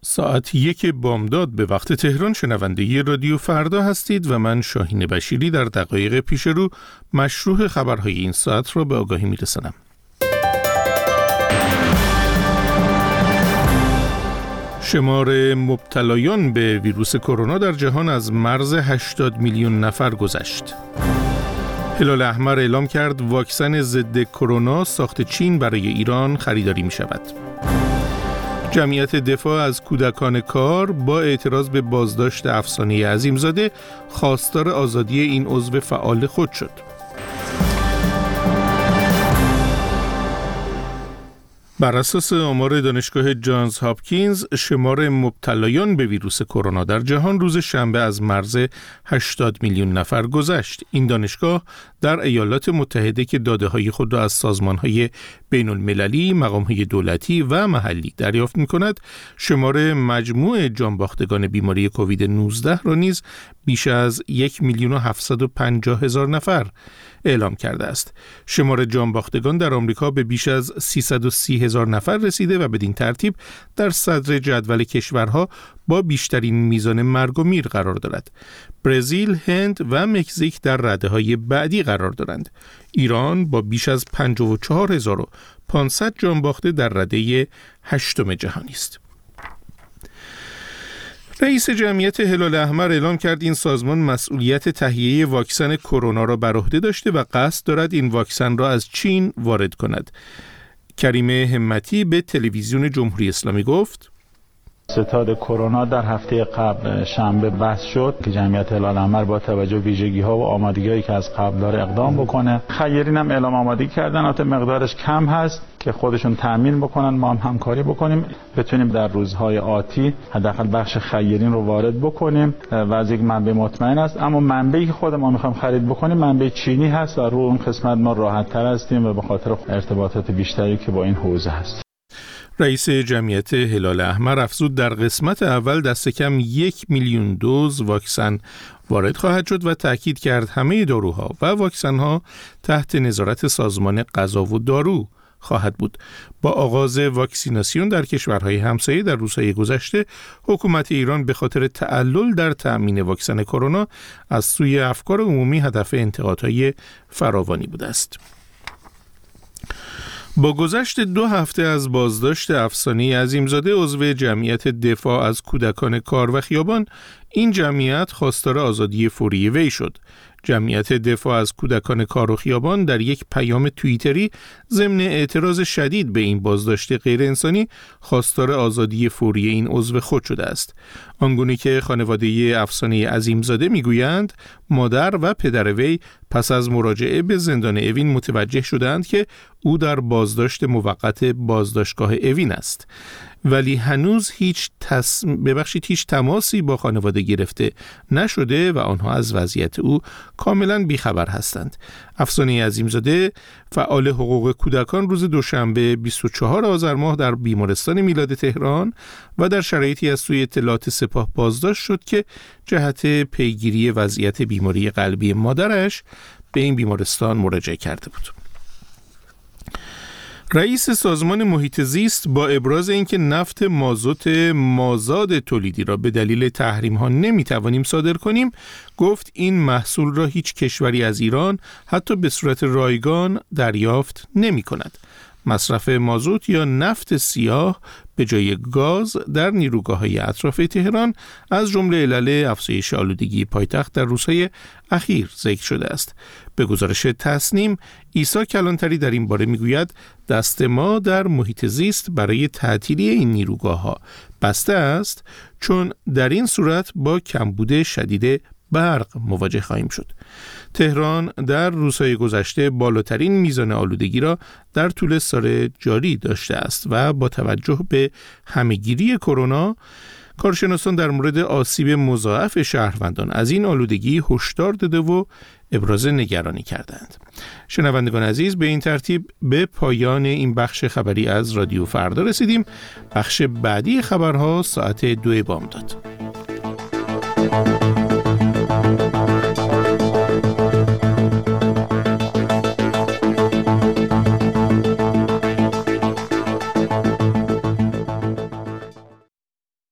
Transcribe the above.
ساعت 1 بامداد به وقت تهران شنونده رادیو فردا هستید و من شاهین بشیری در دقایق پیش رو مشروح خبرهای این ساعت را به آگاهی میرسانم. شمار مبتلایان به ویروس کرونا در جهان از مرز 80 میلیون نفر گذشت. هلال احمر اعلام کرد واکسن ضد کرونا ساخت چین برای ایران خریداری می شود. جمعیت دفاع از کودکان کار با اعتراض به بازداشت افسانه عظیمزاده خواستار آزادی این عضو فعال خود شد. بر اساس آمار دانشگاه جانز هاپکینز، شمار مبتلایان به ویروس کرونا در جهان روز شنبه از مرز 80 میلیون نفر گذشت. این دانشگاه در ایالات متحده که داده‌های خود را از سازمان‌های بین‌المللی، مقام‌های دولتی و محلی دریافت می‌کند، شمار مجموع جانباختگان بیماری کووید 19 را نیز بیش از 1,750,000 نفر اعلام کرده است. شمار جانباختگان در آمریکا به بیش از 330,000 نفر رسیده و بدین ترتیب در صدر جدول کشورها با بیشترین میزان مرگ و میر قرار دارد. برزیل، هند و مکزیک در رده‌های بعدی قرار دارند. ایران با بیش از 54,500 جانباخته در رده 8 جهانی است. رئیس جمعیت هلال احمر اعلام کرد این سازمان مسئولیت تهیه واکسن کرونا را بر عهده داشته و قصد دارد این واکسن را از چین وارد کند. کریم همتی به تلویزیون جمهوری اسلامی گفت: ستاد کرونا در هفته قبل شنبه بحث شد که جمعیت هلال احمر با توجه به ویژگی‌ها و آمادگی‌هایی که از قبل داره اقدام بکنه. خیرین هم اعلام آمادگی کردن، البته مقدارش کم هست که خودشون تامین بکنن، ما هم همکاری بکنیم، بتونیم در روزهای آتی حداقل بخش خیرین رو وارد بکنیم و از یک منبع مطمئن است. اما منبعی که خود ما می‌خوایم خرید بکنیم منبع چینی هست و رو اون قسمت ما راحت‌تر هستیم و به خاطر ارتباطات بیشتری که با این حوزه هست. رئیس جمعیت هلال احمر افزود در قسمت اول دست کم 1 میلیون دوز واکسن وارد خواهد شد و تأکید کرد همه داروها و واکسن‌ها تحت نظارت سازمان غذا و دارو خواهد بود. با آغاز واکسیناسیون در کشورهای همسایه در روزهای گذشته، حکومت ایران به خاطر تعلل در تأمین واکسن کرونا از سوی افکار عمومی هدف انتقادهای فراوانی بوده است. با گذشت 2 هفته از بازداشت افسانه عظیمزاده عضو جمعیت دفاع از کودکان کار و خیابان، این جمعیت خواستار آزادی فوری وی شد. جمعیت دفاع از کودکان کار و خیابان در یک پیام توییتری ضمن اعتراض شدید به این بازداشت غیر انسانی خواستار آزادی فوری این عضو خود شده است. آنگونه که خانواده افسانه عظیمزاده میگویند مادر و پدر وی پس از مراجعه به زندان اوین متوجه شدند که او در بازداشت موقت بازداشتگاه اوین است، ولی هنوز هیچ تماسی با خانواده گرفته نشده و آنها از وضعیت او کاملا بیخبر هستند. افسانه عظیمزاده فعال حقوق کودکان روز دوشنبه 24 آذر ماه در بیمارستان میلاد تهران و در شرایطی از سوی اطلاعات سپاه بازداشت شد که جهت پیگیری وضعیت بیماری قلبی مادرش به این بیمارستان مراجعه کرده بود. رئیس سازمان محیط زیست با ابراز اینکه نفت مازوت مازاد تولیدی را به دلیل تحریم ها نمیتوانیم صادر کنیم، گفت این محصول را هیچ کشوری از ایران حتی به صورت رایگان دریافت نمی کند. مصرف مازوت یا نفت سیاه به جای گاز در نیروگاه‌های اطراف تهران از جمله علل افزایش آلودگی پایتخت در روزهای اخیر ذکر شده است. به گزارش تصنیم، عیسی کلانتری در این باره میگوید دست ما در محیط زیست برای تعطیلی این نیروگاه‌ها بسته است، چون در این صورت با کمبود شدید برق مواجه خواهیم شد. تهران در روزهای گذشته بالاترین میزان آلودگی را در طول سال جاری داشته است و با توجه به همهگیری کرونا، کارشناسان در مورد آسیب مضاعف شهروندان از این آلودگی هشدار داده و ابراز نگرانی کردند. شنوندگان عزیز، به این ترتیب به پایان این بخش خبری از رادیو فردا رسیدیم. بخش بعدی خبرها ساعت 2 بامداد.